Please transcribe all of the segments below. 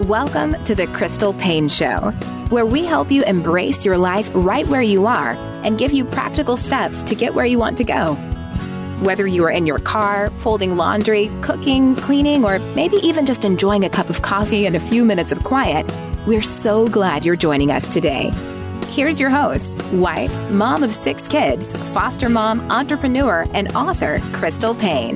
Welcome to the Crystal Paine Show, where we help you embrace your life right where you are and give you practical steps to get where you want to go. Whether you are in your car, folding laundry, cooking, cleaning, or maybe even just enjoying a cup of coffee and a few minutes of quiet, we're so glad you're joining us today. Here's your host, wife, mom of 6 kids, foster mom, entrepreneur, and author, Crystal Paine.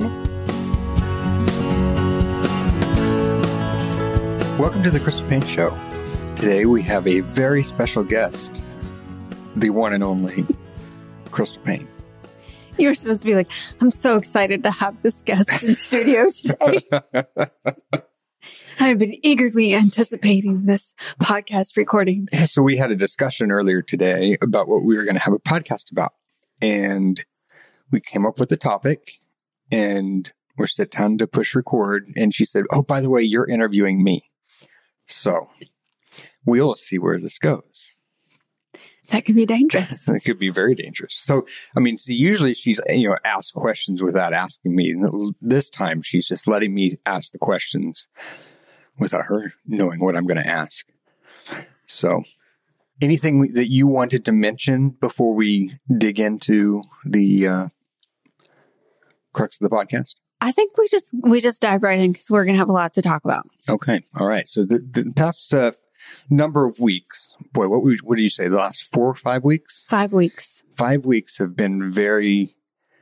Welcome to the Crystal Paine Show. Today we have a very special guest, the one and only Crystal Paine. You were supposed to be like, I'm so excited to have this guest in studio today. I've been eagerly anticipating this podcast recording. Yeah, so we had a discussion earlier today about what we were going to have a podcast about. And we came up with the topic and we're sit down to push record. And she said, oh, by the way, you're interviewing me. So we'll see where this goes. That could be dangerous. It could be very dangerous. So, usually she's, asks questions without asking me. This time she's just letting me ask the questions without her knowing what I'm going to ask. So, anything that you wanted to mention before we dig into the crux of the podcast? I think we just dive right in because we're going to have a lot to talk about. Okay. All right. So the past number of weeks, boy, what did you say? The last 4 or 5 weeks? 5 weeks. 5 weeks have been very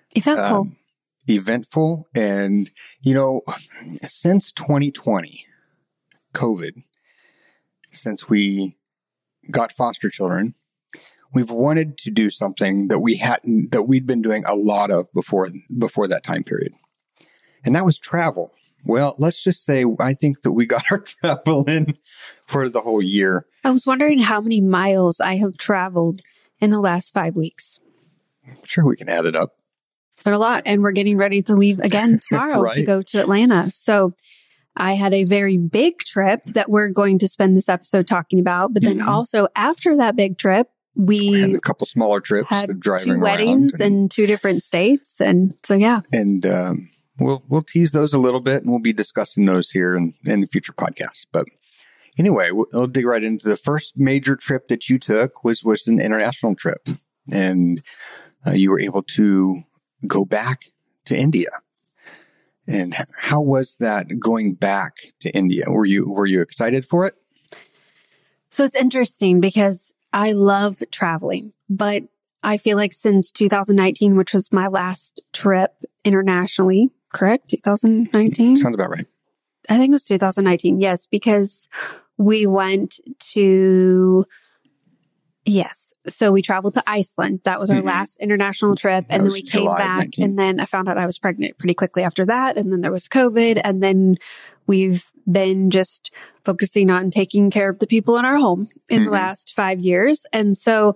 eventful. And, since 2020, COVID, since we got foster children, we've wanted to do something that we'd been doing a lot of before that time period. And that was travel. Well, let's just say I think that we got our travel in for the whole year. I was wondering how many miles I have traveled in the last 5 weeks. I'm sure we can add it up. It's been a lot. And we're getting ready to leave again tomorrow right. to go to Atlanta. So I had a very big trip that we're going to spend this episode talking about. But then also after that big trip, we had a couple smaller trips, had driving 2 weddings in 2 different states. And so, yeah. And we'll tease those a little bit, and we'll be discussing those here in future podcasts. But anyway, we'll dig right into the first major trip that you took was an international trip. And you were able to go back to India. And how was that going back to India? Were you excited for it? So it's interesting because I love traveling, but I feel like since 2019, which was my last trip internationally, correct? 2019? Sounds about right. I think it was 2019. Yes, because we went to, so we traveled to Iceland. That was our last international trip. And then we came back 19. And then I found out I was pregnant pretty quickly after that. And then there was COVID. And then we've been just focusing on taking care of the people in our home in the last 5 years. And so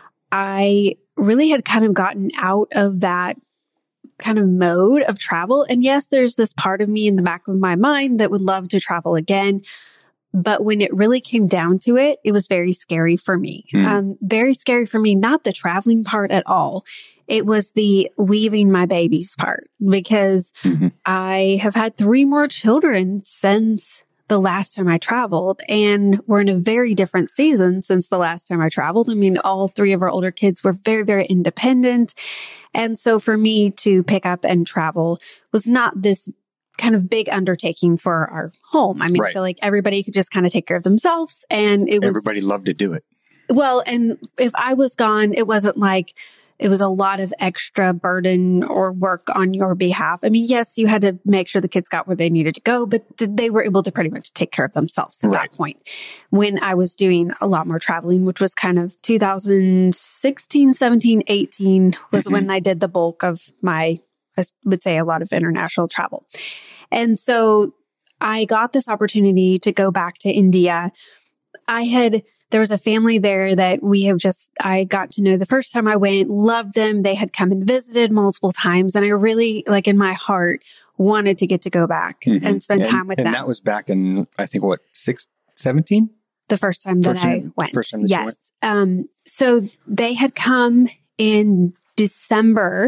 I really had kind of gotten out of that kind of mode of travel. And yes, there's this part of me in the back of my mind that would love to travel again. But when it really came down to it, it was very scary for me. Very scary for me, not the traveling part at all. It was the leaving my babies part because I have had 3 more children since the last time I traveled, and we're in a very different season since the last time I traveled. I mean, all 3 of our older kids were very, very independent. And so for me to pick up and travel was not this kind of big undertaking for our home. I mean, I feel like everybody could just kind of take care of themselves, and everybody loved to do it. Well, and if I was gone, it wasn't like it was a lot of extra burden or work on your behalf. I mean, yes, you had to make sure the kids got where they needed to go, but they were able to pretty much take care of themselves at that point. When I was doing a lot more traveling, which was kind of 2016, 17, 18 was when I did the bulk of my, I would say, a lot of international travel. And so I got this opportunity to go back to India. There was a family there that I got to know the first time I went, loved them. They had come and visited multiple times. And I really, like in my heart, wanted to get to go back and spend time with them. And that was back in, I think, 17? The first time that I went. First time that you went? So they had come in December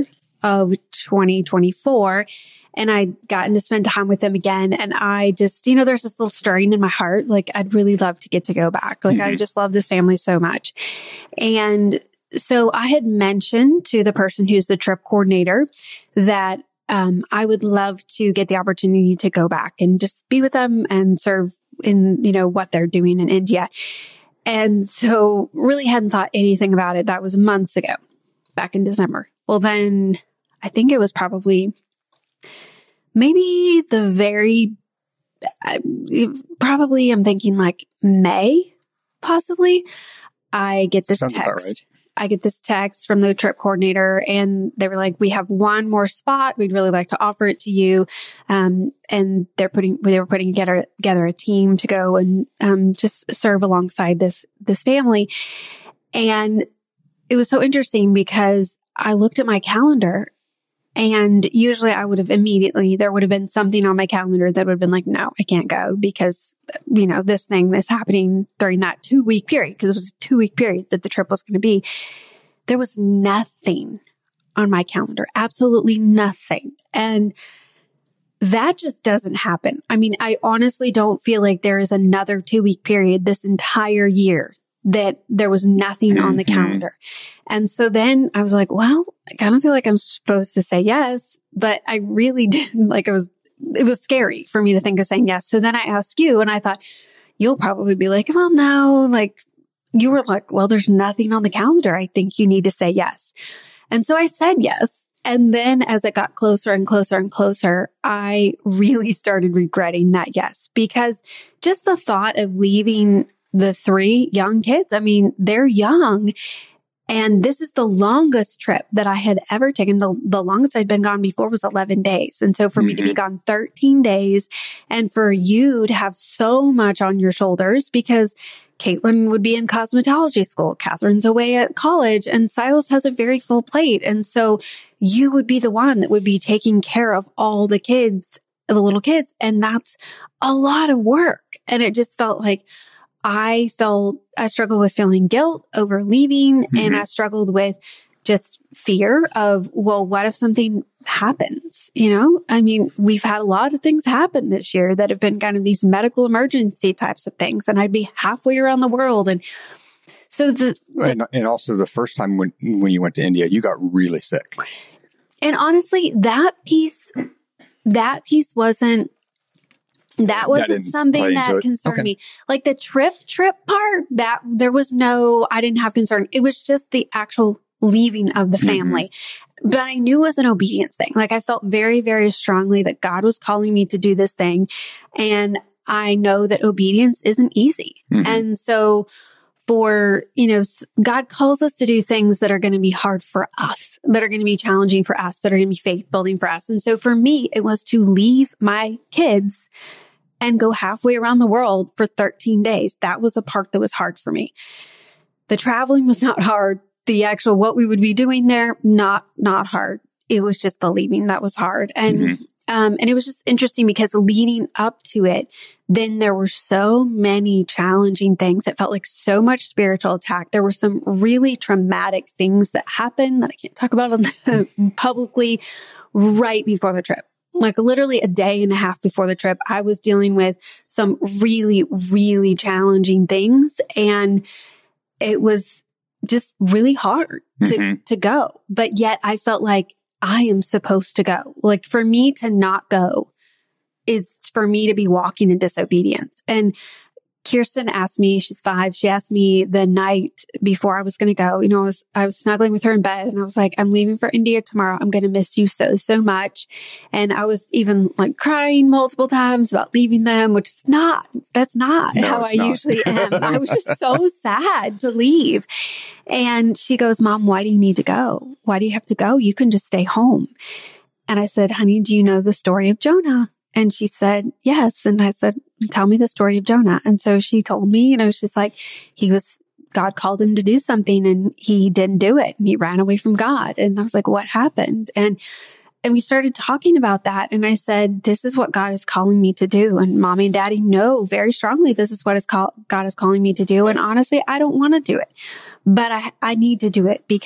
of 2024. And I'd gotten to spend time with them again. And I just, there's this little stirring in my heart. Like, I'd really love to get to go back. Like, I just love this family so much. And so I had mentioned to the person who's the trip coordinator that I would love to get the opportunity to go back and just be with them and serve in, what they're doing in India. And so really hadn't thought anything about it. That was months ago, back in December. Well, then I think it was probably maybe I'm thinking like May, possibly. I get this text. I get this text from the trip coordinator, and they were like, we have one more spot. We'd really like to offer it to you. And they were putting together a team to go and, just serve alongside this family. And it was so interesting because I looked at my calendar, and usually there would have been something on my calendar that would have been like, no, I can't go because, this happening during that 2-week period, because it was a 2-week period that the trip was going to be. There was nothing on my calendar, absolutely nothing. And that just doesn't happen. I mean, I honestly don't feel like there is another 2-week period this entire year that there was nothing on the calendar. And so then I was like, well, I kind of feel like I'm supposed to say yes, but I really didn't. Like, it was scary for me to think of saying yes. So then I asked you, and I thought you'll probably be like, well, no, like you were like, well, there's nothing on the calendar. I think you need to say yes. And so I said yes. And then as it got closer and closer and closer, I really started regretting that yes, because just the thought of leaving the 3 young kids, I mean, they're young. And this is the longest trip that I had ever taken. The longest I'd been gone before was 11 days. And so for me to be gone 13 days and for you to have so much on your shoulders, because Caitlin would be in cosmetology school, Catherine's away at college, and Silas has a very full plate. And so you would be the one that would be taking care of all the kids, the little kids. And that's a lot of work. And it just felt like I struggled with feeling guilt over leaving, and I struggled with just fear of, well, what if something happens? I mean, we've had a lot of things happen this year that have been kind of these medical emergency types of things, and I'd be halfway around the world. And so and also the first time when you went to India, you got really sick. And honestly, that piece wasn't something that concerned me. Like the trip part, that there was I didn't have concern. It was just the actual leaving of the family. But I knew it was an obedience thing. Like I felt very, very strongly that God was calling me to do this thing. And I know that obedience isn't easy. And so God calls us to do things that are going to be hard for us, that are going to be challenging for us, that are going to be faith building for us. And so for me, it was to leave my kids and go halfway around the world for 13 days. That was the part that was hard for me. The traveling was not hard. The actual, what we would be doing there, not hard. It was just the leaving that was hard. And, and it was just interesting because leading up to it, then there were so many challenging things. It felt like so much spiritual attack. There were some really traumatic things that happened that I can't talk about publicly right before the trip. Like literally a day and a half before the trip, I was dealing with some really, really challenging things. And it was just really hard to go. But yet I felt like I am supposed to go. Like for me to not go is for me to be walking in disobedience. And Kirsten asked me, she's 5, she asked me the night before I was going to go, I was snuggling with her in bed and I was like, I'm leaving for India tomorrow. I'm going to miss you so, so much. And I was even like crying multiple times about leaving them, which is that's not how I usually am. I was just so sad to leave. And she goes, Mom, why do you need to go? Why do you have to go? You can just stay home. And I said, honey, do you know the story of Jonah? And she said, yes. And I said, tell me the story of Jonah. And so she told me, she's like, God called him to do something and he didn't do it. And he ran away from God. And I was like, what happened? And we started talking about that. And I said, this is what God is calling me to do. And Mommy and Daddy know very strongly this is what God is calling me to do. And honestly, I don't want to do it, but I need to do it because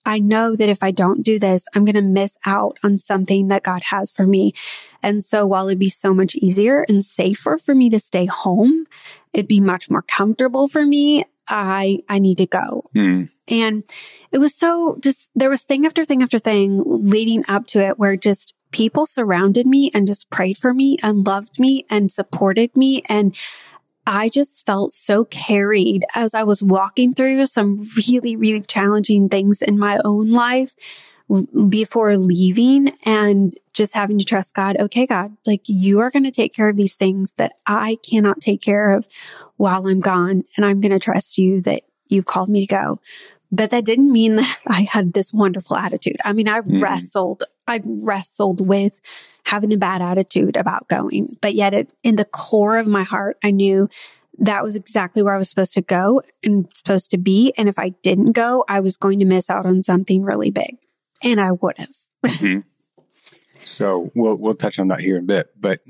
I know that if I don't do this, I'm going to miss out on something that God has for me. And so while it'd be so much easier and safer for me to stay home, it'd be much more comfortable for me. I need to go. And it was so just, there was thing after thing after thing leading up to it where just people surrounded me and just prayed for me and loved me and supported me. And I just felt so carried as I was walking through some really, really challenging things in my own life before leaving and just having to trust God. Okay, God, like you are going to take care of these things that I cannot take care of while I'm gone. And I'm going to trust you that you've called me to go. But that didn't mean that I had this wonderful attitude. I mean, I wrestled with having a bad attitude about going, but yet in the core of my heart, I knew that was exactly where I was supposed to go and supposed to be. And if I didn't go, I was going to miss out on something really big. And I would have. So we'll touch on that here in a bit. But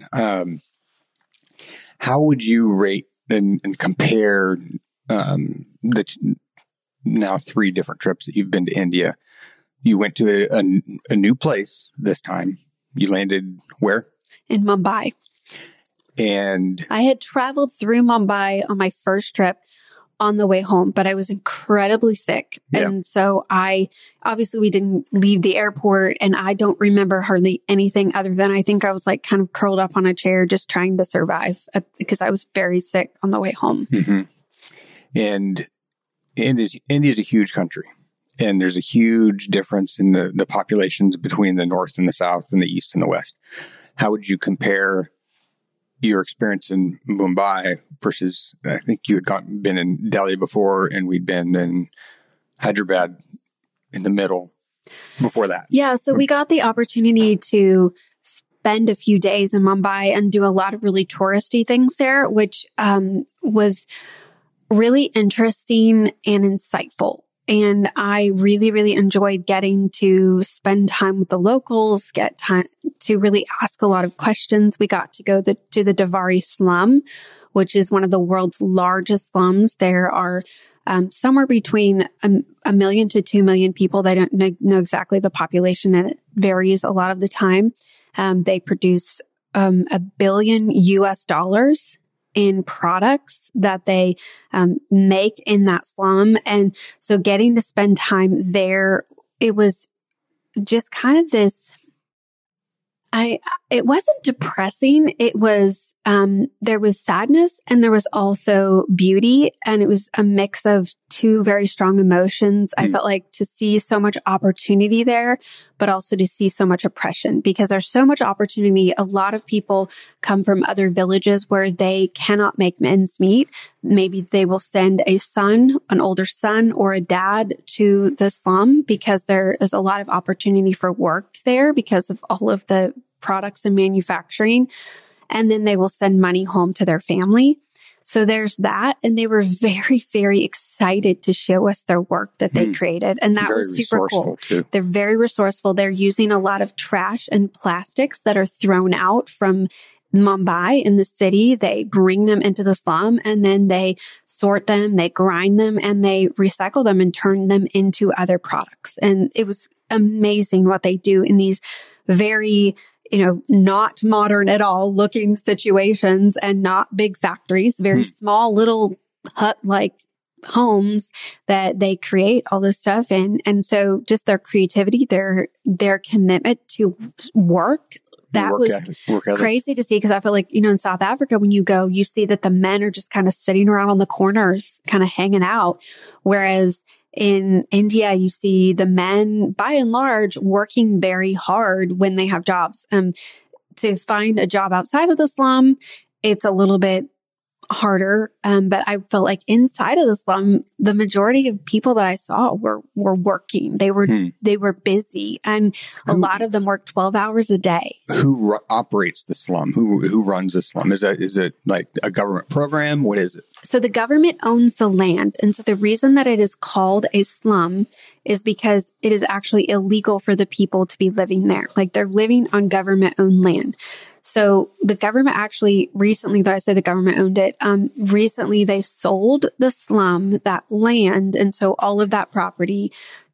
how would you rate and compare the now 3 different trips that you've been to India? You went to a new place this time. You landed where? In Mumbai. And I had traveled through Mumbai on my first trip on the way home, but I was incredibly sick. Yeah. And so we didn't leave the airport, and I don't remember hardly anything other than I think I was like kind of curled up on a chair, just trying to survive because I was very sick on the way home. And India's a huge country, and there's a huge difference in the populations between the North and the South and the East and the West. How would you compare your experience in Mumbai versus, I think you had been in Delhi before, and we'd been in Hyderabad in the middle before that? Yeah. So we got the opportunity to spend a few days in Mumbai and do a lot of really touristy things there, which was really interesting and insightful. And I really, really enjoyed getting to spend time with the locals, get time to really ask a lot of questions. We got to go to the Davari slum, which is one of the world's largest slums. There are somewhere between a million to 2 million people. They don't know exactly the population, and it varies a lot of the time. They produce $1 billion in products that they make in that slum. And so getting to spend time there, it was just kind of this, it wasn't depressing. It was, there was sadness and there was also beauty. And it was a mix of 2 very strong emotions. I felt like to see so much opportunity there, but also to see so much oppression, because there's so much opportunity. A lot of people come from other villages where they cannot make ends meet. Maybe they will send a son, an older son or a dad to the slum because there is a lot of opportunity for work there because of all of the products and manufacturing. And then they will send money home to their family. So there's that. And they were very, very excited to show us their work that they created. And that was super cool. Too. They're very resourceful. They're using a lot of trash and plastics that are thrown out from Mumbai in the city. They bring them into the slum and then they sort them, they grind them, and they recycle them and turn them into other products. And it was amazing what they do in these very, not modern at all looking situations and not big factories, very small little hut-like homes that they create all this stuff in. And so just their creativity, their commitment to work, that was crazy to see, because I feel like, in South Africa, when you go, you see that the men are just kind of sitting around on the corners, kind of hanging out. Whereas in India, you see the men, by and large, working very hard when they have jobs. To find a job outside of the slum, it's a little bit harder. But I felt like inside of the slum, the majority of people that I saw were working. They were busy, and a lot of them worked 12 hours a day. Who operates the slum? Who runs the slum? Is it like a government program? What is it? So the government owns the land. And so the reason that it is called a slum is because it is actually illegal for the people to be living there. Like, they're living on government owned land. So the government actually recently, though I say the government owned it, recently they sold the slum, that land, and so all of that property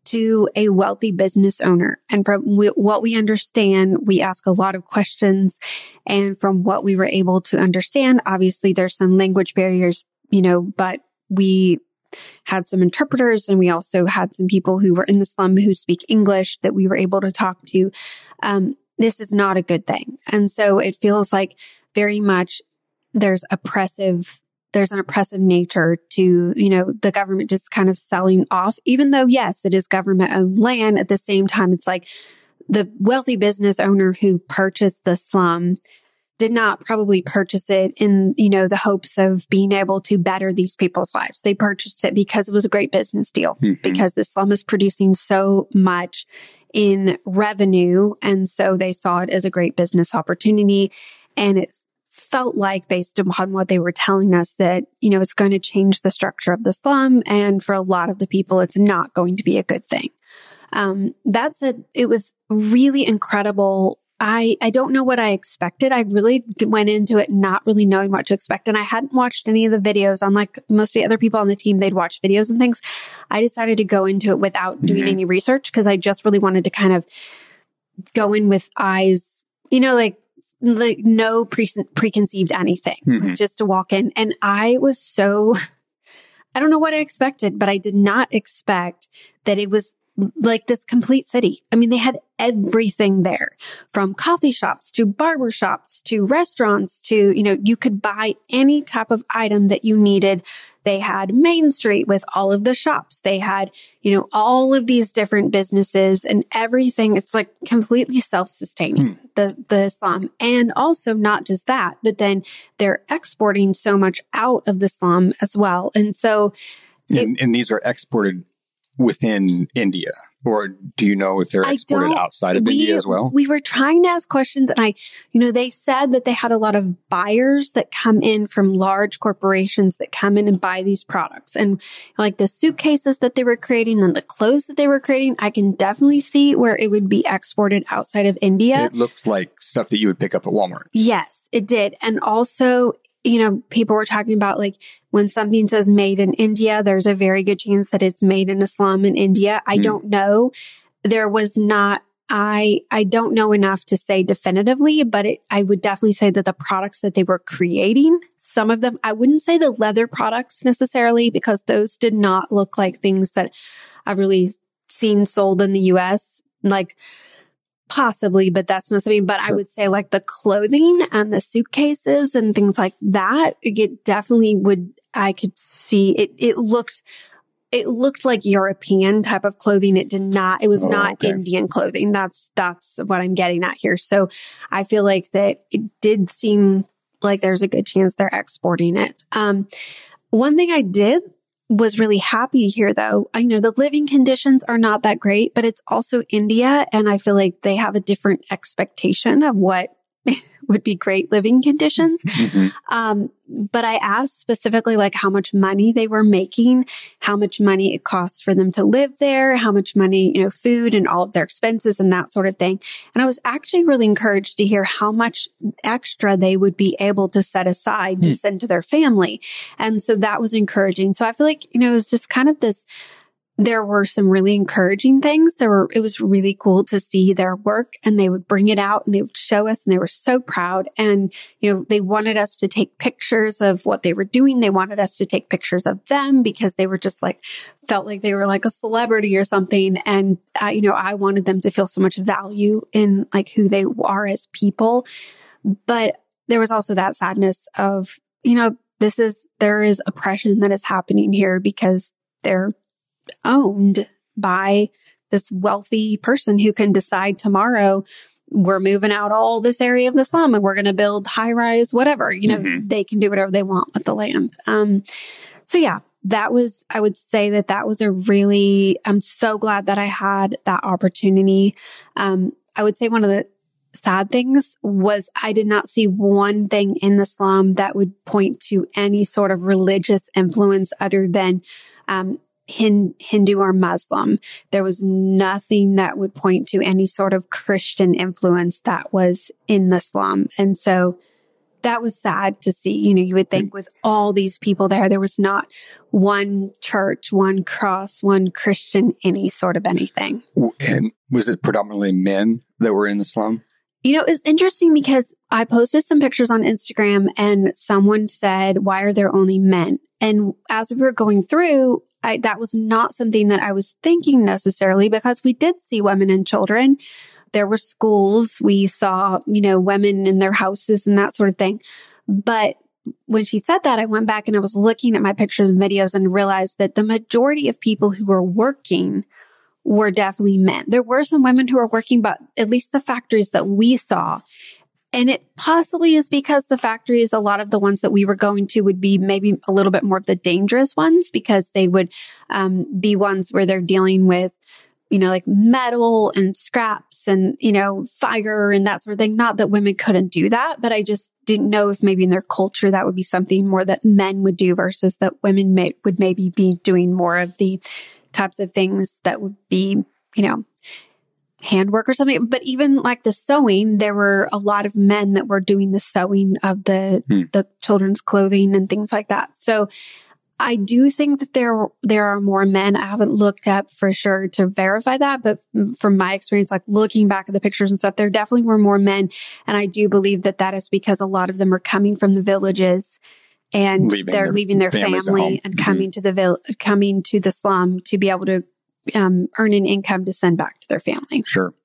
to a wealthy business owner. And from what we understand, we ask a lot of questions. And from what we were able to understand, obviously there's some language barriers, but we had some interpreters and we also had some people who were in the slum who speak English that we were able to talk to. This is not a good thing. And so it feels like very much there's an oppressive nature to, the government just kind of selling off, even though, yes, it is government owned land. At the same time, it's like the wealthy business owner who purchased the slum did not probably purchase it in, the hopes of being able to better these people's lives. They purchased it because it was a great business deal, because the slum is producing so much in revenue. And so they saw it as a great business opportunity. And it felt like, based upon what they were telling us, that, it's going to change the structure of the slum. And for a lot of the people, it's not going to be a good thing. That said, it was really incredible. I don't know what I expected. I really went into it not really knowing what to expect. And I hadn't watched any of the videos. Unlike most of the other people on the team, they'd watch videos and things. I decided to go into it without doing any research because I just really wanted to kind of go in with eyes, like no preconceived anything, just to walk in. And I was I don't know what I expected, but I did not expect that it was like this complete city. I mean, they had everything there, from coffee shops to barber shops to restaurants to, you could buy any type of item that you needed. They had Main Street with all of the shops. They had, all of these different businesses and everything. It's like completely self-sustaining, the slum. And also not just that, but then they're exporting so much out of the slum as well. And so and these are exported within India, or do you know if they're exported outside of India as well? We were trying to ask questions, and they said that they had a lot of buyers that come in from large corporations that come in and buy these products, and like the suitcases that they were creating and the clothes that they were creating, I can definitely see where it would be exported outside of India. It looked like stuff that you would pick up at Walmart. Yes, it did. And also, people were talking about like when something says made in India, there's a very good chance that it's made in a slum in India. I don't know. There was not, I don't know enough to say definitively, but I would definitely say that the products that they were creating, some of them, I wouldn't say the leather products necessarily, because those did not look like things that I've really seen sold in the US. Like, possibly, but that's not something. But sure. I would say like the clothing and the suitcases and things like that, it definitely would, I could see it. It looked like European type of clothing. It was not Indian clothing. That's what I'm getting at here. So I feel like that it did seem like there's a good chance they're exporting it. One thing I was really happy to hear, though. I know the living conditions are not that great, but it's also India. And I feel like they have a different expectation of what would be great living conditions. But I asked specifically like how much money they were making, how much money it costs for them to live there, how much money, food and all of their expenses and that sort of thing. And I was actually really encouraged to hear how much extra they would be able to set aside to send to their family. And so that was encouraging. So I feel like, it was just kind of this, there were some really encouraging things. It was really cool to see their work, and they would bring it out and they would show us, and they were so proud. And, they wanted us to take pictures of what they were doing. They wanted us to take pictures of them because they were just felt like they were like a celebrity or something. And, I wanted them to feel so much value in like who they are as people. But there was also that sadness of, there is oppression that is happening here because they're owned by this wealthy person who can decide tomorrow, we're moving out all this area of the slum and we're going to build high rise, whatever, they can do whatever they want with the land. So yeah, I would say that was I'm so glad that I had that opportunity. I would say one of the sad things was I did not see one thing in the slum that would point to any sort of religious influence other than, Hindu or Muslim. There was nothing that would point to any sort of Christian influence that was in the slum. And so that was sad to see. You know, you would think with all these people there was not one church, one cross, one Christian, any sort of anything. And was it predominantly men that were in the slum? You know, it's interesting because I posted some pictures on Instagram and someone said, why are there only men? And as we were going through, that was not something that I was thinking necessarily, because we did see women and children. There were schools. We saw, you know, women in their houses and that sort of thing. But when she said that, I went back and I was looking at my pictures and videos and realized that the majority of people who were working were definitely men. There were some women who were working, but at least the factories that we saw. And it possibly is because the factories, a lot of the ones that we were going to would be maybe a little bit more of the dangerous ones, because they would be ones where they're dealing with, you know, like metal and scraps and, you know, fire and that sort of thing. Not that women couldn't do that, but I just didn't know if maybe in their culture that would be something more that men would do versus that women would maybe be doing more of the types of things that would be, you know, handwork or something. But even like the sewing, there were a lot of men that were doing the sewing of the children's clothing and things like that. So I do think that there are more men. I haven't looked up for sure to verify that, but from my experience, like looking back at the pictures and stuff, there definitely were more men. And I do believe that that is because a lot of them are coming from the villages and they're leaving their family and coming to the slum to be able to earn an income to send back to their family. Sure.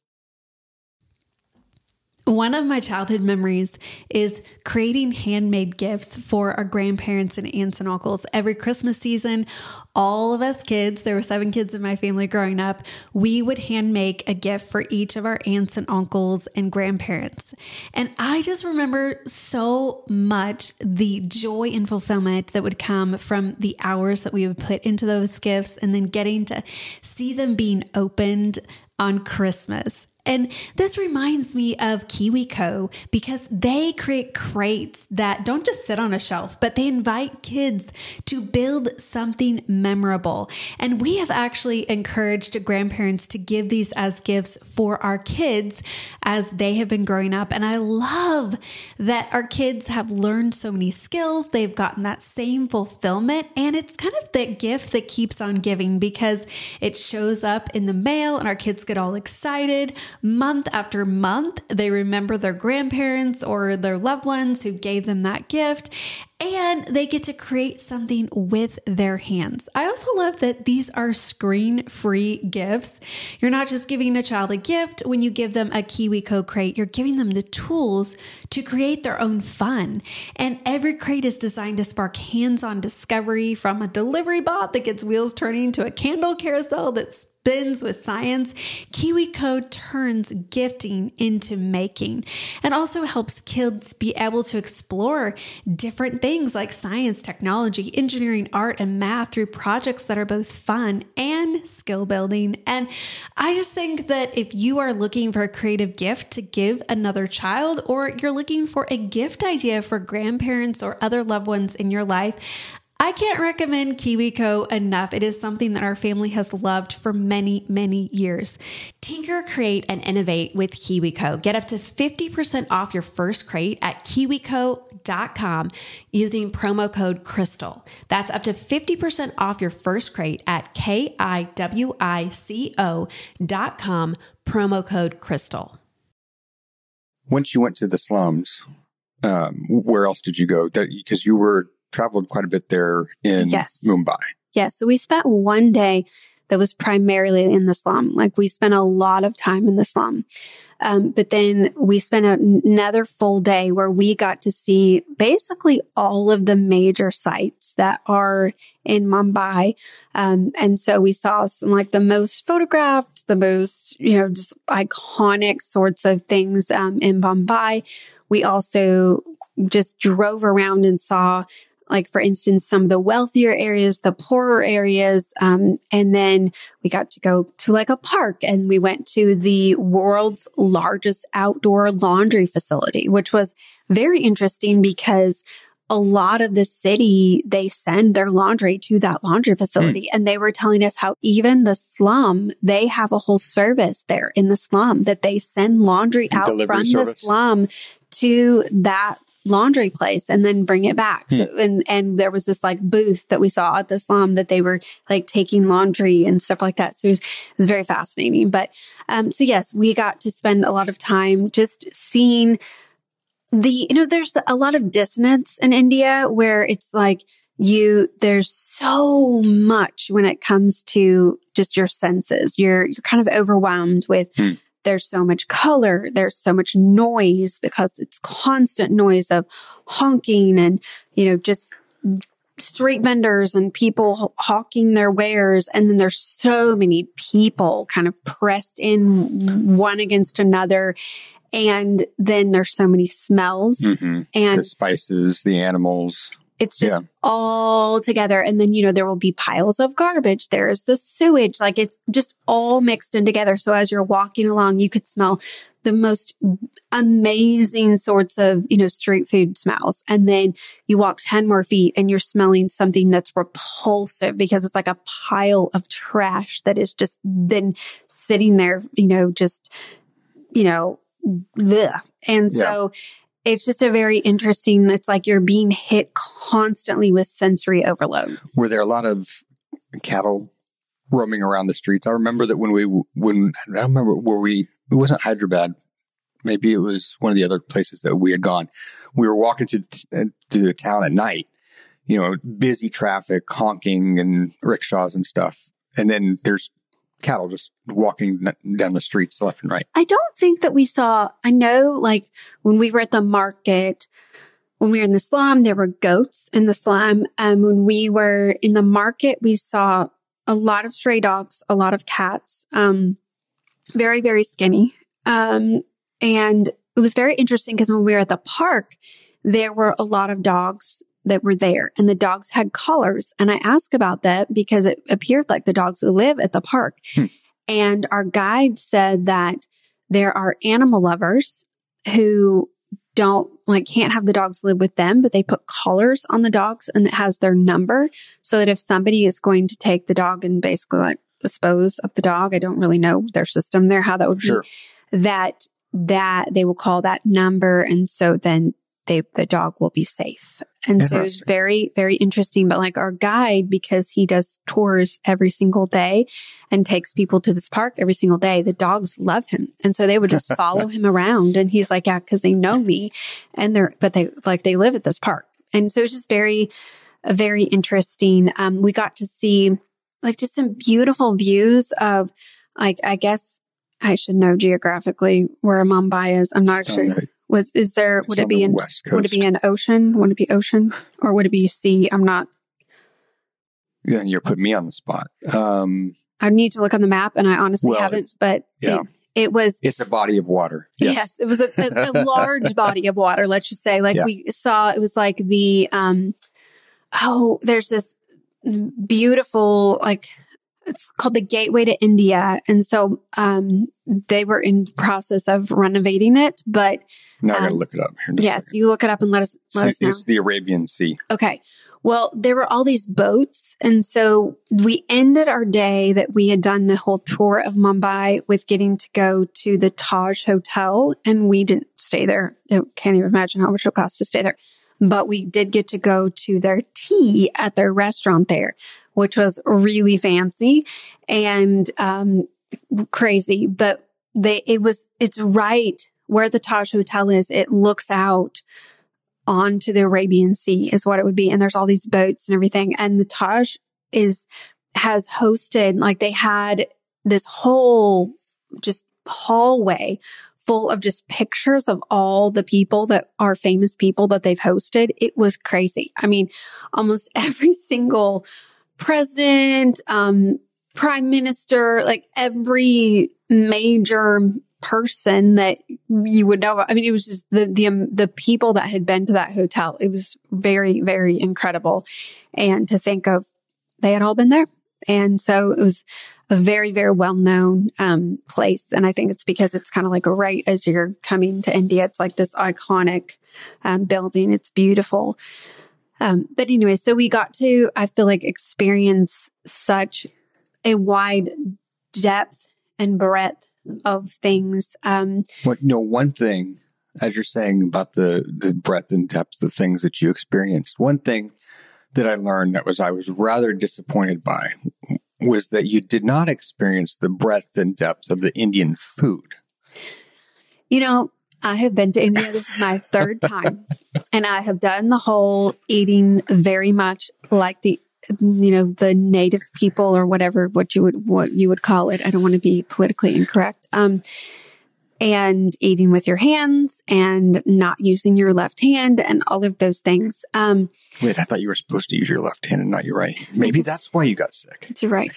One of my childhood memories is creating handmade gifts for our grandparents and aunts and uncles. Every Christmas season, all of us kids, there were 7 kids in my family growing up, we would hand make a gift for each of our aunts and uncles and grandparents. And I just remember so much the joy and fulfillment that would come from the hours that we would put into those gifts and then getting to see them being opened on Christmas. And this reminds me of KiwiCo because they create crates that don't just sit on a shelf, but they invite kids to build something memorable. And we have actually encouraged grandparents to give these as gifts for our kids as they have been growing up. And I love that our kids have learned so many skills. They've gotten that same fulfillment. And it's kind of the gift that keeps on giving because it shows up in the mail and our kids get all excited. Month after month, they remember their grandparents or their loved ones who gave them that gift, and they get to create something with their hands. I also love that these are screen-free gifts. You're not just giving a child a gift when you give them a KiwiCo crate, you're giving them the tools to create their own fun. And every crate is designed to spark hands-on discovery, from a delivery bot that gets wheels turning to a candle carousel that spins with science. KiwiCo turns gifting into making and also helps kids be able to explore different things like science, technology, engineering, art, and math through projects that are both fun and skill building. And I just think that if you are looking for a creative gift to give another child, or you're looking for a gift idea for grandparents or other loved ones in your life, I can't recommend KiwiCo enough. It is something that our family has loved for many, many years. Tinker, create, and innovate with KiwiCo. Get up to 50% off your first crate at KiwiCo.com using promo code Crystal. That's up to 50% off your first crate at KiwiCo.com, promo code Crystal. Once you went to the slums, where else did you go? Because you were traveled quite a bit there in Mumbai. Yes. So we spent one day that was primarily in the slum. Like we spent a lot of time in the slum. But then we spent another full day where we got to see basically all of the major sites that are in Mumbai. And so we saw some like the most photographed, the most, just iconic sorts of things in Mumbai. We also just drove around and saw, like, for instance, some of the wealthier areas, the poorer areas. And then we got to go to like a park, and we went to the world's largest outdoor laundry facility, which was very interesting because a lot of the city, they send their laundry to that laundry facility. And they were telling us how even the slum, they have a whole service there in the slum that they send laundry out from the slum to that laundry place and then bring it back. So, and there was this like booth that we saw at the slum that they were like taking laundry and stuff like that. So it was very fascinating. But, so yes, we got to spend a lot of time just seeing there's a lot of dissonance in India where it's like there's so much when it comes to just your senses. You're kind of overwhelmed with, there's so much color, there's so much noise because it's constant noise of honking and, just street vendors and people hawking their wares. And then there's so many people kind of pressed in one against another. And then there's so many smells and the spices, the animals. It's just all together. And then, there will be piles of garbage. There's the sewage. Like it's just all mixed in together. So as you're walking along, you could smell the most amazing sorts of, street food smells. And then you walk 10 more feet and you're smelling something that's repulsive because it's like a pile of trash that has just been sitting there, bleh. And so it's just a very interesting, it's like you're being hit constantly with sensory overload. Were there a lot of cattle roaming around the streets? I remember that I don't remember it wasn't Hyderabad. Maybe it was one of the other places that we had gone. We were walking to the town at night, busy traffic, honking and rickshaws and stuff. And then there's cattle just walking down the streets left and right. I don't think that I know like when we were at the market, when we were in the slum, there were goats in the slum. And when we were in the market, we saw a lot of stray dogs, a lot of cats, very, very skinny. And it was very interesting because when we were at the park, there were a lot of dogs that were there and the dogs had collars. And I asked about that because it appeared like the dogs live at the park. And our guide said that there are animal lovers who can't have the dogs live with them, but they put collars on the dogs and it has their number so that if somebody is going to take the dog and basically like dispose of the dog, I don't really know their system there, how that would be, that they will call that number. And so then the dog will be safe. And so it's very, very interesting. But like our guide, because he does tours every single day and takes people to this park every single day, the dogs love him. And so they would just follow him around. And he's like, yeah, because they know me and they live at this park. And so it's just very, very interesting. We got to see like just some beautiful views of like, I guess I should know geographically where Mumbai is. I'm not sure. Right. Would it be an ocean? Would it be ocean or would it be sea? I'm not. Yeah, you're putting me on the spot. I need to look on the map and I honestly haven't, but it's a body of water. Yes, it was a large body of water. Let's just say we saw, it was like there's this beautiful, it's called the Gateway to India. And so, they were in the process of renovating it, but. Now I gotta look it up. Yes, you look it up and let us know. It's the Arabian Sea. Okay. Well, there were all these boats. And so we ended our day that we had done the whole tour of Mumbai with getting to go to the Taj Hotel. And we didn't stay there. I can't even imagine how much it cost to stay there. But we did get to go to their tea at their restaurant there, which was really fancy and crazy. But it's right where the Taj Hotel is. It looks out onto the Arabian Sea is what it would be. And there's all these boats and everything. And the Taj has hosted, they had this whole just hallway full of just pictures of all the people that are famous people that they've hosted. It was crazy. I mean, almost every single president, prime minister, every major person that you would know. I mean, it was just the people that had been to that hotel. It was very, very incredible. And to think of, they had all been there. And so it was a very, very well-known place. And I think it's because it's kind of right as you're coming to India. It's like this iconic building. It's beautiful. But anyway, so we got to, I feel experience such a wide depth and breadth of things. One thing as you're saying about the breadth and depth of things that you experienced, one thing that I learned I was rather disappointed by was that you did not experience the breadth and depth of the Indian food. You know, I have been to India. This is my third time, and I have done the whole eating very much like the native people or what you would call it. I don't want to be politically incorrect. And eating with your hands and not using your left hand and all of those things. Wait, I thought you were supposed to use your left hand and not your right. Maybe that's why you got sick. That's right.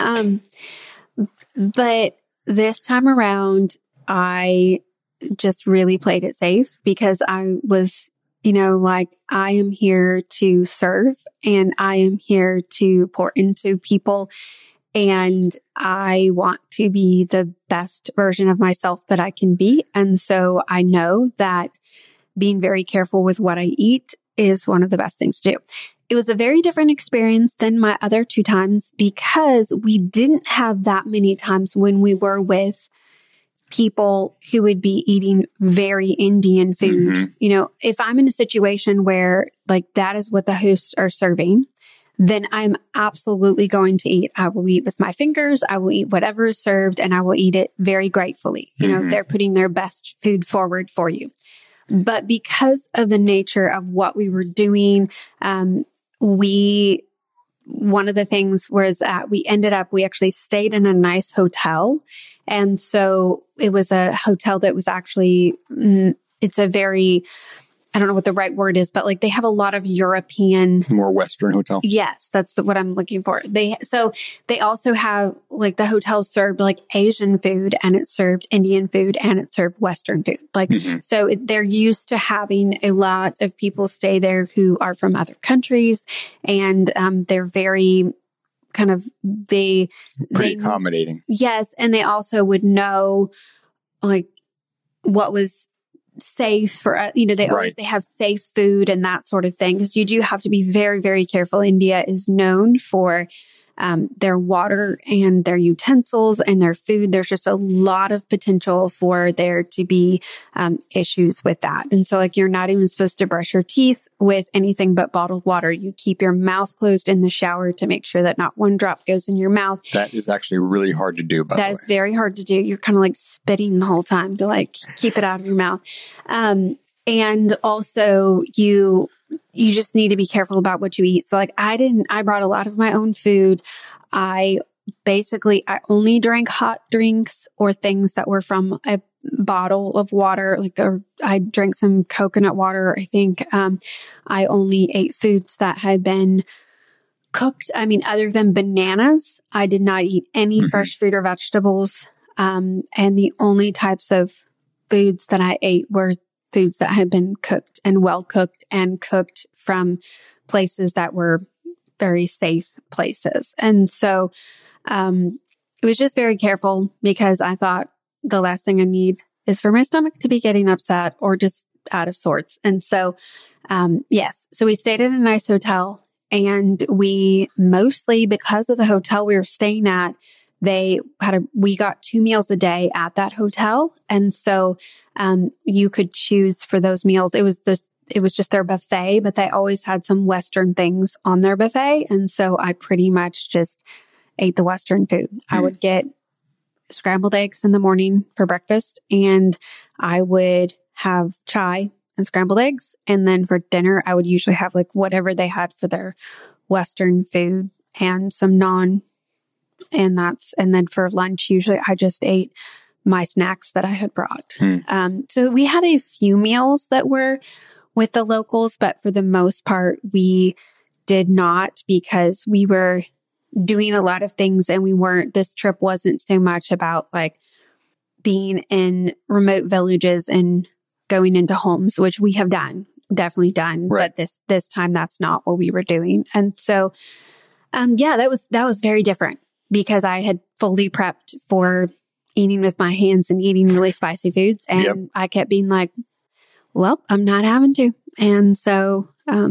But this time around, I just really played it safe because I was, I am here to serve and I am here to pour into people. And I want to be the best version of myself that I can be. And so I know that being very careful with what I eat is one of the best things to do. It was a very different experience than my other 2 times because we didn't have that many times when we were with people who would be eating very Indian food. Mm-hmm. If I'm in a situation where that is what the hosts are serving, then I'm absolutely going to eat. I will eat with my fingers. I will eat whatever is served and I will eat it very gratefully. They're putting their best food forward for you. But because of the nature of what we were doing, one of the things was that we actually stayed in a nice hotel. And so it was a hotel that was actually, it's a very, I don't know what the right word is, but they have a lot of European, more Western hotel. Yes, that's what I'm looking for. They also have the hotel served Asian food and it served Indian food and it served Western food. So they're used to having a lot of people stay there who are from other countries, and they're very pretty accommodating. Yes, and they also would know what was safe for, they have safe food and that sort of thing. Because you do have to be very, very careful. India is known for their water and their utensils and their food. There's just a lot of potential for there to be issues with that. And so you're not even supposed to brush your teeth with anything but bottled water. You keep your mouth closed in the shower to make sure that not one drop goes in your mouth. That is actually really hard to do, by the way. That is very hard to do. You're kind of spitting the whole time to keep it out of your mouth. And also you just need to be careful about what you eat. So I brought a lot of my own food. I only drank hot drinks or things that were from a bottle of water. I drank some coconut water. I think, I only ate foods that had been cooked. I mean, other than bananas, I did not eat any fresh fruit or vegetables. And the only types of foods that I ate were foods that had been cooked and well cooked and cooked from places that were very safe places. And so it was just very careful because I thought the last thing I need is for my stomach to be getting upset or just out of sorts. And so, yes, so we stayed in a nice hotel, and we mostly, because of the hotel we were staying at, we got 2 meals a day at that hotel. And so, you could choose for those meals. It was just their buffet, but they always had some Western things on their buffet. And so I pretty much just ate the Western food. I would get scrambled eggs in the morning for breakfast, and I would have chai and scrambled eggs. And then for dinner, I would usually have whatever they had for their Western food and some naan. And then for lunch, usually I just ate my snacks that I had brought. So we had a few meals that were with the locals, but for the most part, we did not, because we were doing a lot of things and this trip wasn't so much about being in remote villages and going into homes, which we have definitely done. Right. But this time that's not what we were doing. And so, that was very different, because I had fully prepped for eating with my hands and eating really spicy foods. And I kept being well, I'm not having to. And so,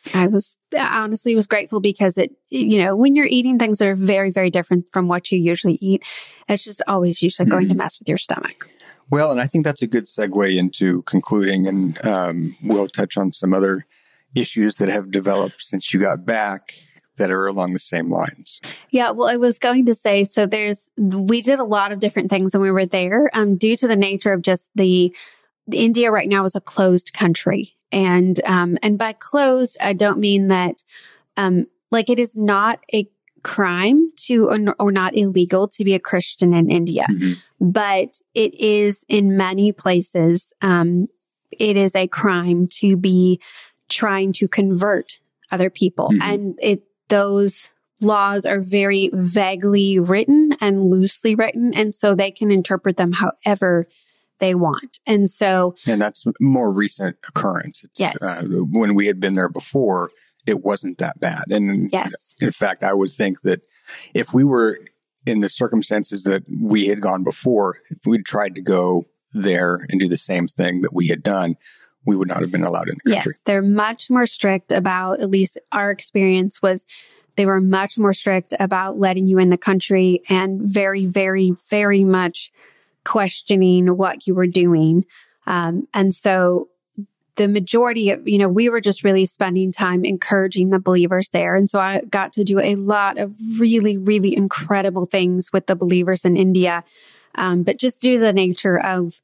I honestly was grateful because when you're eating things that are very, very different from what you usually eat, it's just always usually going to mess with your stomach. Well, and I think that's a good segue into concluding, and we'll touch on some other issues that have developed since you got back that are along the same lines. Yeah, well, I was going to say, so we did a lot of different things when we were there, due to the nature of just India right now is a closed country. And by closed, I don't mean that, it is not a crime or not illegal to be a Christian in India, but it is in many places, it is a crime to be trying to convert other people. And those laws are very vaguely written and loosely written. And so they can interpret them however they want. And that's more recent occurrence. Yes. When we had been there before, it wasn't that bad. And yes. In fact, I would think that if we were in the circumstances that we had gone before, if we'd tried to go there and do the same thing that we had done, we would not have been allowed in the country. Yes, they're much more strict about, at least our experience was, they were much more strict about letting you in the country and very, very, very much questioning what you were doing. And so the majority of, we were just really spending time encouraging the believers there. And so I got to do a lot of really, really incredible things with the believers in India. But just due to the nature of,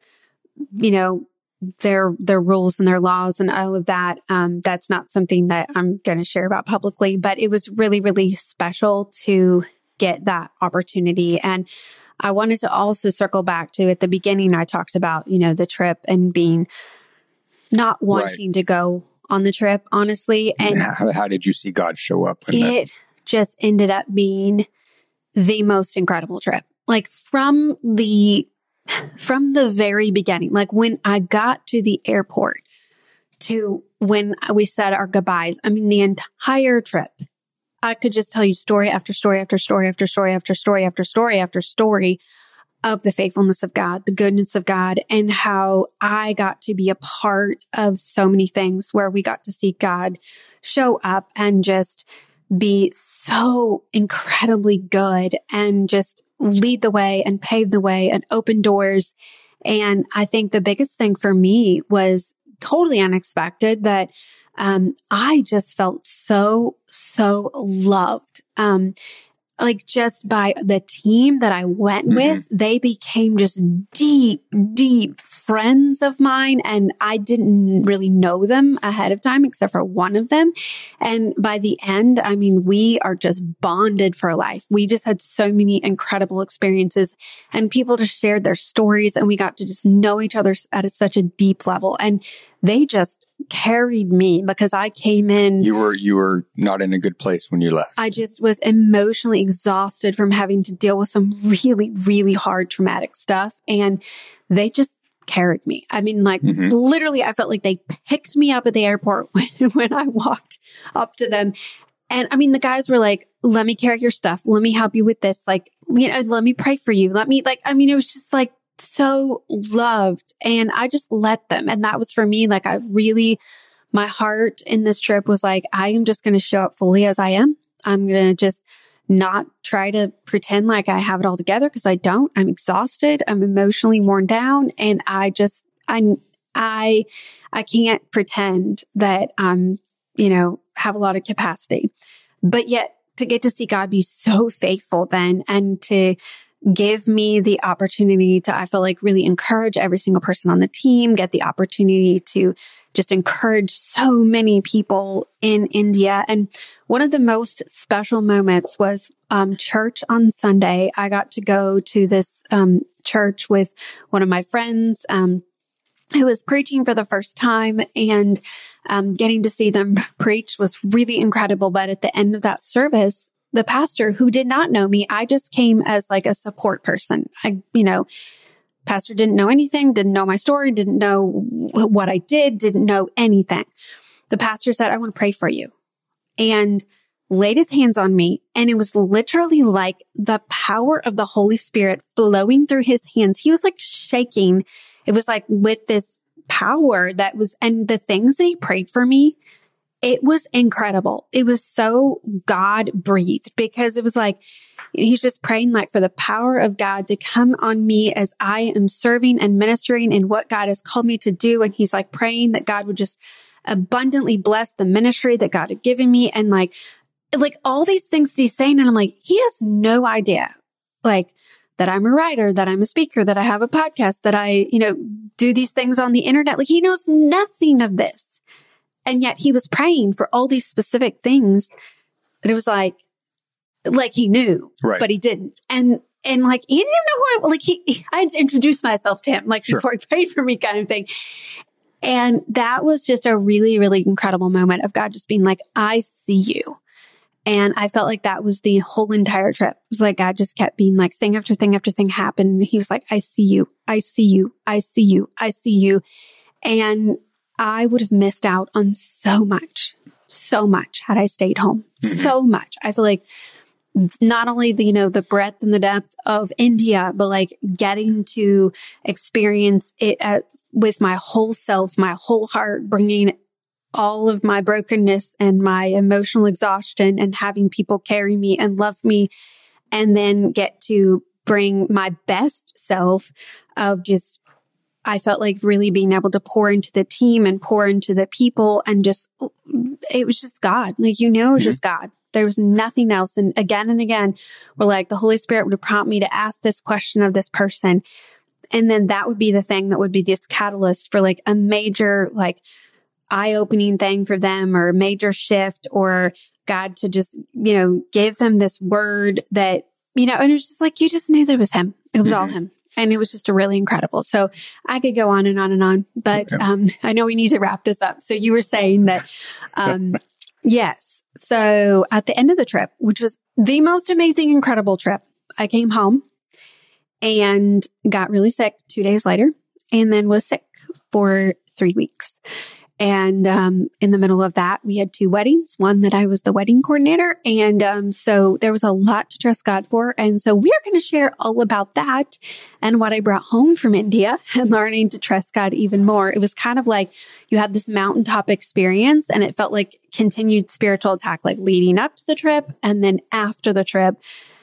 their rules and their laws and all of that, that's not something that I'm going to share about publicly, but it was really, really special to get that opportunity. And I wanted to also circle back to, at the beginning, I talked about, the trip and not wanting to go on the trip, honestly. And how did you see God show up? Just ended up being the most incredible trip. Like from the very beginning, like when I got to the airport to when we said our goodbyes, the entire trip, I could just tell you story after story after story after story after story after story after story of the faithfulness of God, the goodness of God, and how I got to be a part of so many things where we got to see God show up and just be so incredibly good and just lead the way and pave the way and open doors. And I think the biggest thing for me was totally unexpected that I just felt so loved. Just by the team that I went with, they became just deep friends of mine. And I didn't really know them ahead of time, except for one of them. And by the end, we are just bonded for life. We just had so many incredible experiences and people just shared their stories and we got to just know each other at such a deep level. And they just carried me because I came in. You were not in a good place when you left. I just was emotionally exhausted from having to deal with some really, really hard traumatic stuff. And they just carried me. Literally, I felt like they picked me up at the airport when I walked up to them. And the guys were like, let me carry your stuff. Let me help you with this. Let me pray for you. It was just so loved, and I just let them. And that was for me, my heart in this trip was I am just going to show up fully as I am. I'm going to just not try to pretend like I have it all together because I don't. I'm exhausted. I'm emotionally worn down. And I can't pretend that I'm, have a lot of capacity, but yet to get to see God be so faithful then and to give me the opportunity to, I feel like, really encourage every single person on the team, get the opportunity to just encourage so many people in India. And one of the most special moments was church on Sunday. I got to go to this church with one of my friends who was preaching for the first time, and getting to see them preach was really incredible. But at the end of that service, the pastor, who did not know me, I just came as a support person. Pastor didn't know anything, didn't know my story, didn't know what I did, didn't know anything. The pastor said, I want to pray for you, and laid his hands on me. And it was literally like the power of the Holy Spirit flowing through his hands. He was shaking. It was with this power that was, and the things that he prayed for me, it was incredible. It was so God breathed because it was like, he's just praying like for the power of God to come on me as I am serving and ministering in what God has called me to do. And he's like praying that God would just abundantly bless the ministry that God had given me. And like all these things that he's saying. And I'm like, he has no idea, like that I'm a writer, that I'm a speaker, that I have a podcast, that I, do these things on the internet. Like he knows nothing of this. And yet he was praying for all these specific things that it was like he knew, right, but he didn't. And like, he didn't even know who I had to introduce myself to him, like before he prayed for me kind of thing. And that was just a really, really incredible moment of God just being like, I see you. And I felt like that was the whole entire trip. It was like God just kept being like thing after thing after thing happened. And he was like, I see you. I see you. I see you. I see you. And I would have missed out on so much had I stayed home. Mm-hmm. So much. I feel like not only the breadth and the depth of India, but like getting to experience it with my whole self, my whole heart, bringing all of my brokenness and my emotional exhaustion and having people carry me and love me, and then get to bring my best self of just, I felt like really being able to pour into the team and pour into the people, and just, it was just God. Like, it was just God. There was nothing else. And again, we're like, the Holy Spirit would prompt me to ask this question of this person. And then that would be the thing that would be this catalyst for like a major, like eye-opening thing for them, or a major shift, or God to just, give them this word that, and it was just like, you just knew that it was him. It was all him. And it was just really incredible. So I could go on and on and on, but I know we need to wrap this up. So you were saying that, yes. So at the end of the trip, which was the most amazing, incredible trip, I came home and got really sick 2 days later, and then was sick for 3 weeks. And in the middle of that, we had 2 weddings, one that I was the wedding coordinator. And so there was a lot to trust God for. And so we are going to share all about that and what I brought home from India and learning to trust God even more. It was kind of like you had this mountaintop experience, and it felt like continued spiritual attack, like leading up to the trip. And then after the trip,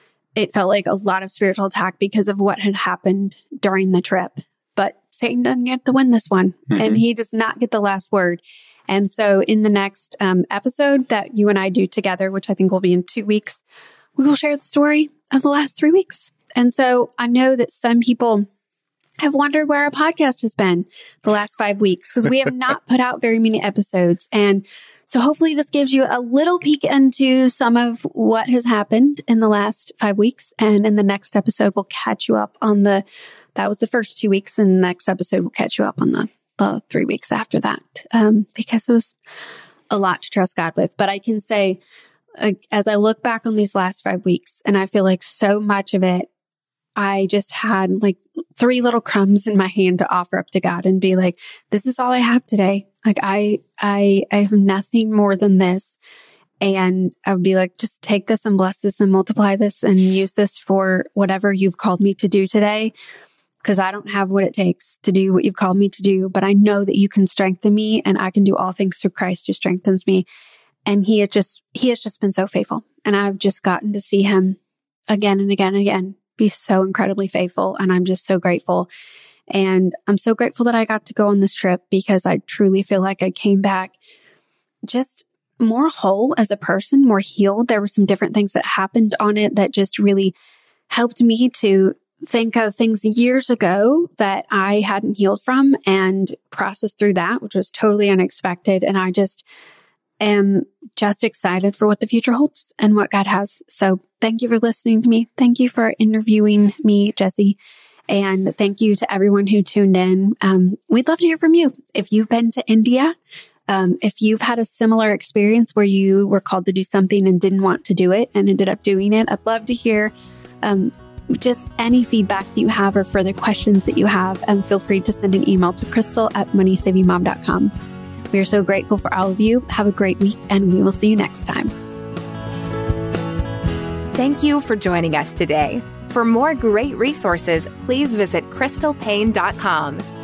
it felt like a lot of spiritual attack because of what had happened during the trip. But Satan doesn't get to win this one, and he does not get the last word. And so in the next episode that you and I do together, which I think will be in 2 weeks, we will share the story of the last 3 weeks. And so I know that some people have wondered where our podcast has been the last 5 weeks, because we have not put out very many episodes. And so hopefully this gives you a little peek into some of what has happened in the last 5 weeks. And in the next episode, we'll catch you up on that was the first 2 weeks. And the next episode, we'll catch you up on the 3 weeks after that, because it was a lot to trust God with. But I can say, as I look back on these last 5 weeks, and I feel like so much of it, I just had like 3 little crumbs in my hand to offer up to God and be like, this is all I have today. Like I have nothing more than this. And I would be like, just take this and bless this and multiply this and use this for whatever you've called me to do today. Because I don't have what it takes to do what you've called me to do, but I know that you can strengthen me, and I can do all things through Christ who strengthens me. And he has just been so faithful. And I've just gotten to see him again and again and again be so incredibly faithful. And I'm just so grateful. And I'm so grateful that I got to go on this trip, because I truly feel like I came back just more whole as a person, more healed. There were some different things that happened on it that just really helped me to think of things years ago that I hadn't healed from and process through that, which was totally unexpected. And I just am just excited for what the future holds and what God has. So thank you for listening to me. Thank you for interviewing me, Jesse. And thank you to everyone who tuned in. We'd love to hear from you. If you've been to India, if you've had a similar experience where you were called to do something and didn't want to do it and ended up doing it, I'd love to hear just any feedback that you have or further questions that you have. And feel free to send an email to crystal@moneysavingmom.com. We are so grateful for all of you. Have a great week, and we will see you next time. Thank you for joining us today. For more great resources, please visit crystalpaine.com.